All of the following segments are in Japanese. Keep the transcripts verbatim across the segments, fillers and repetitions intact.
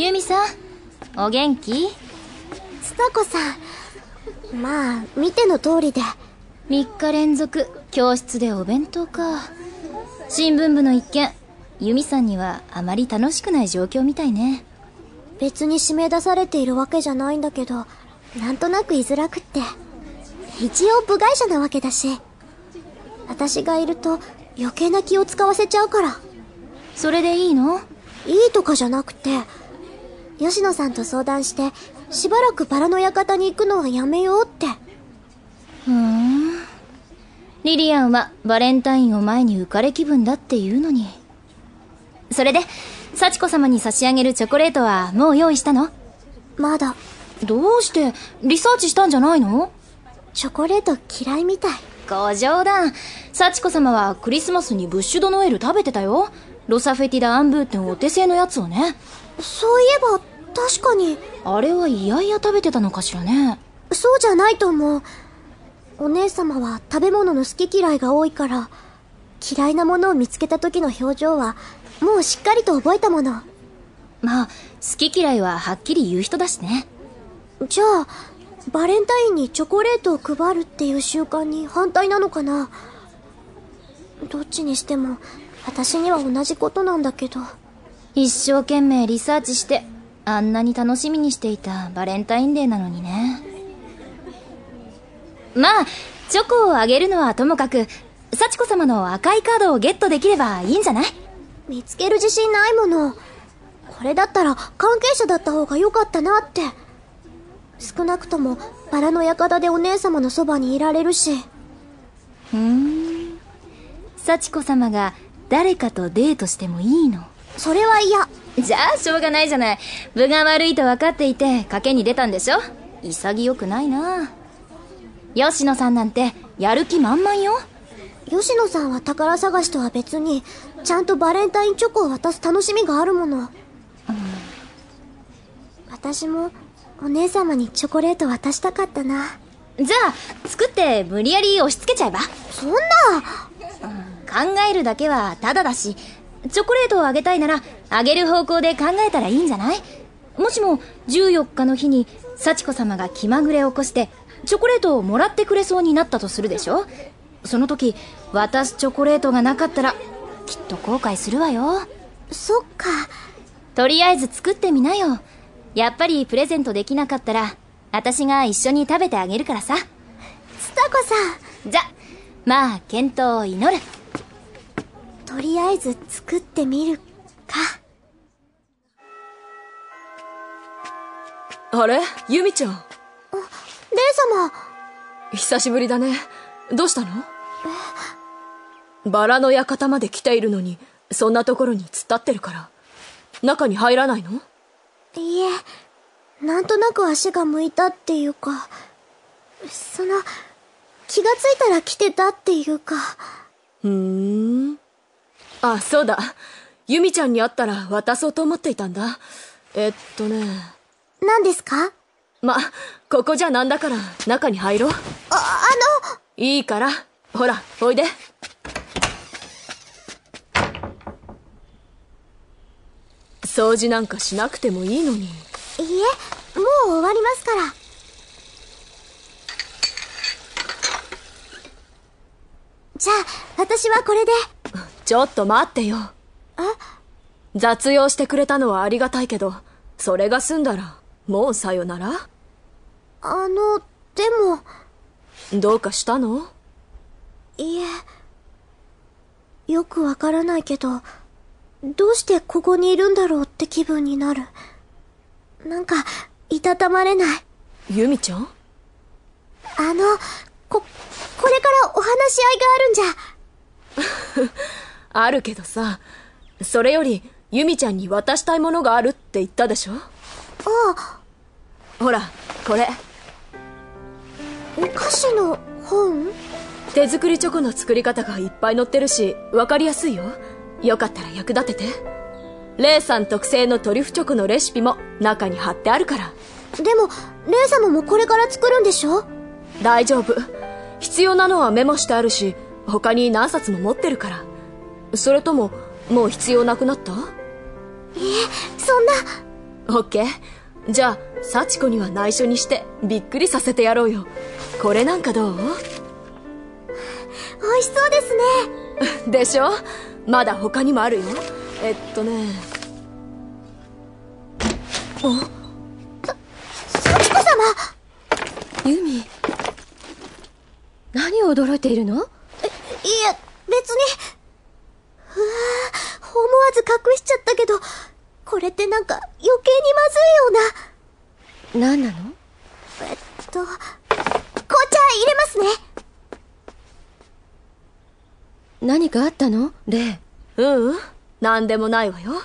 ユミさん、お元気？ つたこさん、まあ見ての通りで。 みっか連続教室でお弁当か。新聞部の一件、ユミさんにはあまり楽しくない状況みたいね。 別に締め出されているわけじゃないんだけど、なんとなく居づらくって。一応部外者なわけだし、私がいると余計な気を使わせちゃうから。 それでいいの？ いいとかじゃなくて、吉野さんと相談してしばらくバラの館に行くのはやめようって。 ふーん。リリアンはバレンタインを前に浮かれ気分だっていうのに。それで幸子様に差し上げるチョコレートはもう用意したの？ まだ。 どうして？リサーチしたんじゃないの？ チョコレート嫌いみたい。 ご冗談。幸子様はクリスマスにブッシュドノエル食べてたよ。ロサフェティダ・アンブーテンお手製のやつをね。 そういえば確かに。 あれは嫌々食べてたのかしらね。 そうじゃないと思う。お姉様は食べ物の好き嫌いが多いから、嫌いなものを見つけた時の表情はもうしっかりと覚えたもの。 まあ好き嫌いははっきり言う人だしね。 じゃあバレンタインにチョコレートを配るっていう習慣に反対なのかな。どっちにしても私には同じことなんだけど。 一生懸命リサーチしてあんなに楽しみにしていたバレンタインデーなのにね。まあチョコをあげるのはともかく、幸子様の赤いカードをゲットできればいいんじゃない？ 見つける自信ないもの。これだったら関係者だった方が良かったなって。少なくともバラの館でお姉様のそばにいられるし。 ふーん。幸子様が誰かとデートしてもいいの？ それは嫌。 じゃあしょうがないじゃない。分が悪いと分かっていて賭けに出たんでしょ。潔くないな。吉野さんなんてやる気満々よ。 吉野さんは宝探しとは別にちゃんとバレンタインチョコを渡す楽しみがあるもの、うん、私もお姉様にチョコレート渡したかったな。 じゃあ作って無理やり押し付けちゃえば。 そんな、 うん、考えるだけはタダだし、チョコレートをあげたいならあげる方向で考えたらいいんじゃない？もしもじゅうよっかの日に幸子様が気まぐれを起こしてチョコレートをもらってくれそうになったとするでしょ。その時渡すチョコレートがなかったらきっと後悔するわよ。 そっか。 とりあえず作ってみなよ。やっぱりプレゼントできなかったら私が一緒に食べてあげるからさ。 つたこさん。じゃまあ健闘を祈る。 とりあえず作ってみるか。 あれ、ユミちゃん。 あ、レイ様。 久しぶりだね。どうしたの？バラの館まで来ているのにそんなところに突っ立ってるから中に入らないの？ いいえ、なんとなく足が向いたっていうか、その気がついたら来てたっていうか。 ふーん。あ、そうだ。ユミちゃんに会ったら渡そうと思っていたんだ。えっとね。 何ですか？ ま、ここじゃなんだから中に入ろう。あ、 あの。 いいから、ほら、おいで。掃除なんかしなくてもいいのに。 いいえ、もう終わりますから。じゃあ私はこれで。 ちょっと待ってよ。 え？ 雑用してくれたのはありがたいけど、それが済んだらもうさよなら。 あのでも。 どうかしたの？ いいえ、よくわからないけど、どうしてここにいるんだろうって気分になる。なんかいたたまれない。 ユミちゃん？ あのここれからお話し合いがあるんじゃあるけどさ、それよりユミちゃんに渡したいものがあるって言ったでしょ。ああ。 ほらこれ。 お菓子の本？ 手作りチョコの作り方がいっぱい載ってるし分かりやすいよ。よかったら役立てて。レイさん特製のトリュフチョコのレシピも中に貼ってあるから。 でもレイ様もこれから作るんでしょ？ 大丈夫。必要なのはメモしてあるし、他に何冊も持ってるから。それとももう必要なくなった？ いえ、そんな。 オッケー。じゃあ幸子には内緒にしてびっくりさせてやろうよ。これなんかどう？ 美味しそうですね。でしょ？まだ他にもあるよ。えっとねおさ幸子様。 ユミ、何を驚いているの？ え、いえ、別に。うわぁ、思わず隠しちゃったけど、これってなんか余計にまずいような。 何なの？ えっと、紅茶入れますね。 何かあったの？レイ。 ううん、なんでもないわよ。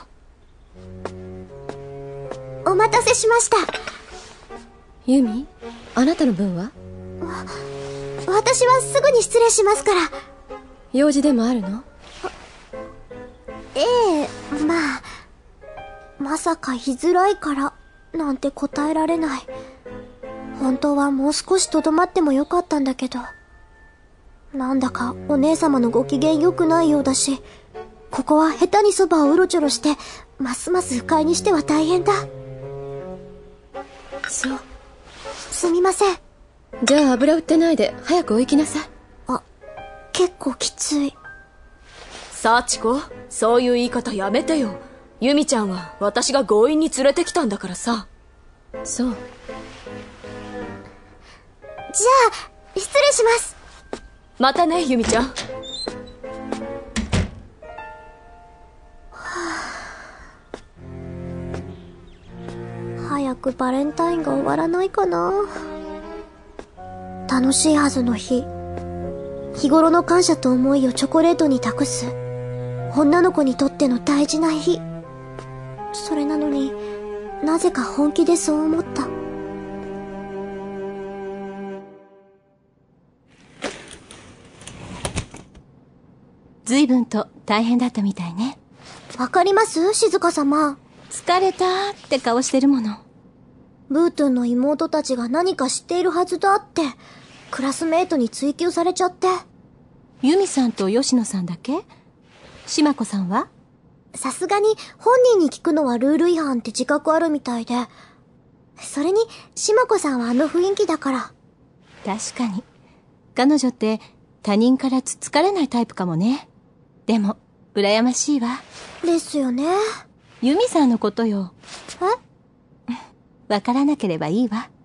お待たせしました。 ユミ、あなたの分は？ 私はすぐに失礼しますから。 用事でもあるの？ ええ、まあ、まさか言いづらいからなんて答えられない。本当はもう少しとどまってもよかったんだけど、なんだかお姉様のご機嫌良くないようだし、ここは下手にそばをうろちょろしてますます不快にしては大変だ。 そう。 すみません。 じゃあ油売ってないで早くお行きなさい。 あ、結構きつい。 幸子、そういう言い方やめてよ。ユミちゃんは私が強引に連れてきたんだからさ。 そう。 じゃあ失礼します。 またね、ユミちゃん。 早くバレンタインが終わらないかな。楽しいはずの日、日頃の感謝と思いをチョコレートに託す女の子にとっての大事な日。それなのになぜか本気でそう思った。 随分と大変だったみたいね。 わかります？静香様。 疲れたって顔してるもの。 ブートゥンの妹たちが何か知っているはずだってクラスメートに追及されちゃって。 ユミさんと吉野さんだけ？島子さんは？ さすがに本人に聞くのはルール違反って自覚あるみたいで。それに島子さんはあの雰囲気だから。 確かに彼女って他人からつつかれないタイプかもね。でも羨ましいわ。 ですよね。 ユミさんのことよ。 え？ わからなければいいわ。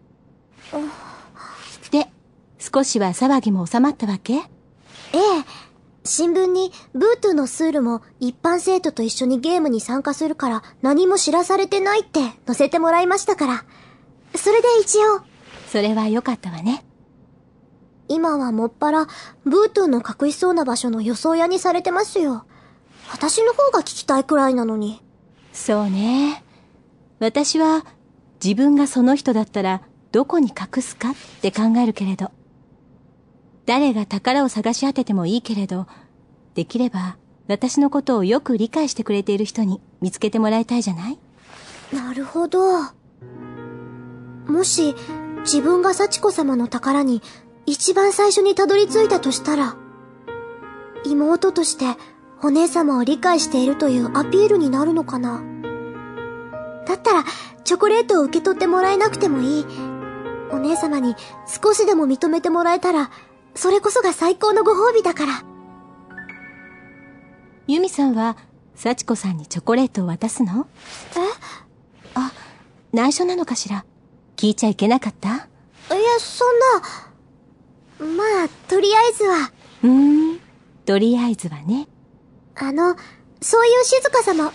で、少しは騒ぎも収まったわけ？ ええ。新聞にブートゥーのスールも一般生徒と一緒にゲームに参加するから何も知らされてないって載せてもらいましたから。それで一応。 それは良かったわね。 今はもっぱらブートゥーの隠しそうな場所の予想屋にされてますよ。私の方が聞きたいくらいなのに。 そうね。私は自分がその人だったらどこに隠すかって考えるけれど、誰が宝を探し当ててもいいけれど、できれば私のことをよく理解してくれている人に見つけてもらいたいじゃない？ なるほど。もし自分が幸子様の宝に一番最初にたどり着いたとしたら、妹としてお姉様を理解しているというアピールになるのかな。だったらチョコレートを受け取ってもらえなくてもいい。お姉様に少しでも認めてもらえたら、それこそが最高のご褒美だから。 ユミさんは幸子さんにチョコレートを渡すの？ え？ あ、内緒なのかしら？聞いちゃいけなかった？ いや、そんな。まあ、とりあえずは。 うーん、とりあえずはね。 あの、そういう静香様。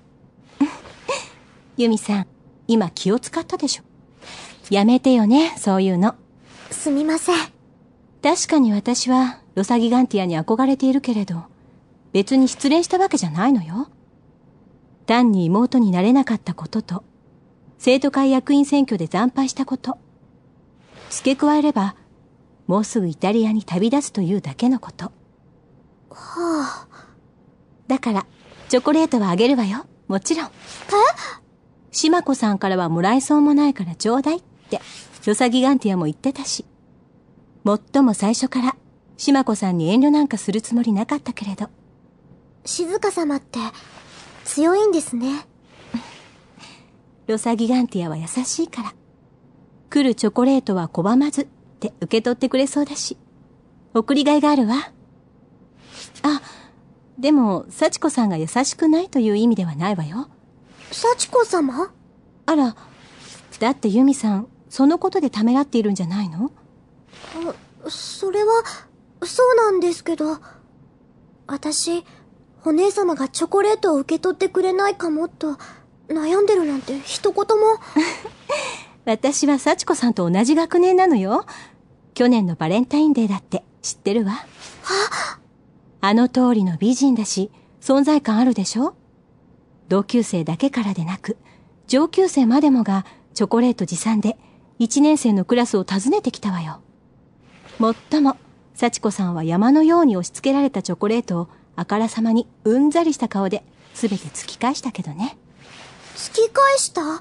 ユミさん、今気を使ったでしょ。やめてよね、そういうの。 すみません。 確かに私はロサギガンティアに憧れているけれど、別に失恋したわけじゃないのよ。単に妹になれなかったことと、生徒会役員選挙で惨敗したこと。付け加えれば、もうすぐイタリアに旅立つというだけのこと。 はあ。 だから、チョコレートはあげるわよ。もちろん。 え？ 島子さんからはもらえそうもないからちょうだいって、ロサギガンティアも言ってたし。もっとも最初から、島子さんに遠慮なんかするつもりなかったけれど。 静香様って、強いんですね。 ヨサギガンティアは優しいから。来るチョコレートは拒まずって受け取ってくれそうだし。送りがいがあるわ。あ、でも、幸子さんが優しくないという意味ではないわよ。 幸子様？ あら、だってユミさん、そのことでためらっているんじゃないの？ あ、それは、そうなんですけど、私、お姉様がチョコレートを受け取ってくれないかもと、悩んでるなんて一言も。 私は幸子さんと同じ学年なのよ。去年のバレンタインデーだって知ってるわ。 はあの通りの美人だし、存在感あるでしょ？同級生だけからでなく、上級生までもがチョコレート持参で一年生のクラスを訪ねてきたわよ。もっとも、幸子さんは山のように押し付けられたチョコレートをあからさまにうんざりした顔で全て突き返したけどね。 突き返した？やっ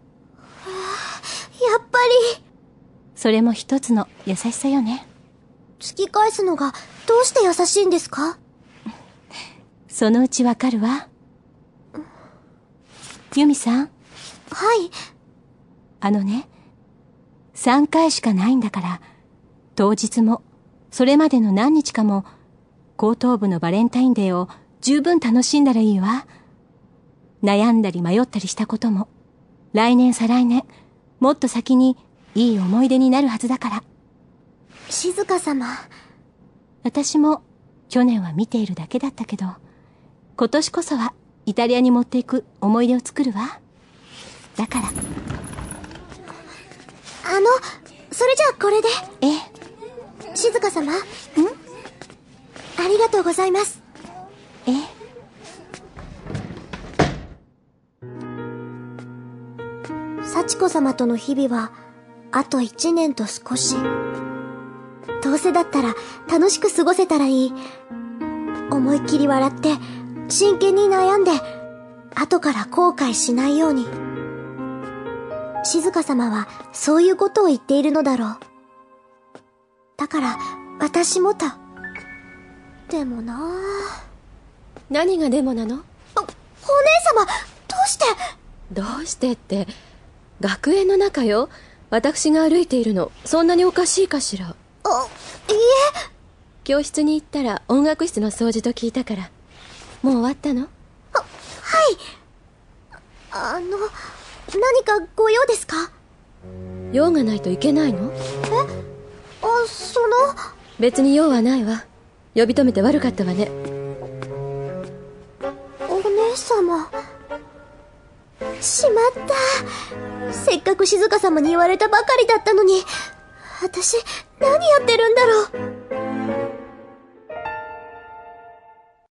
ぱり。 それも一つの優しさよね。 突き返すのがどうして優しいんですか？ そのうちわかるわ。ユミさん。 はい。 あのね、三回しかないんだから、当日も、それまでの何日かも、高等部のバレンタインデーを十分楽しんだらいいわ。悩んだり迷ったりしたことも、来年再来年、もっと先にいい思い出になるはずだから。 静香様。 私も去年は見ているだけだったけど、今年こそはイタリアに持っていく思い出を作るわ。だから。 あの、それじゃあこれで。 ええ。 静香様。ん？ありがとうございます。 ええ。 幸子様との日々は、あと一年と少し。どうせだったら楽しく過ごせたらいい。思いっきり笑って、真剣に悩んで、後から後悔しないように。静香様はそういうことを言っているのだろう。だから、私もと。でもなぁ。 何がでもなの？お、お姉様、どうして？ どうしてって、学園の中よ。私が歩いているの、そんなにおかしいかしら。 あ、いいえ。 教室に行ったら音楽室の掃除と聞いたから。もう終わったの？ は、はい。あの、何かご用ですか？ 用がないといけないの？ え？あ、その… 別に用はないわ。呼び止めて悪かったわね。 お姉様。しまった。せっかく静香様に言われたばかりだったのに、私、何やってるんだろう。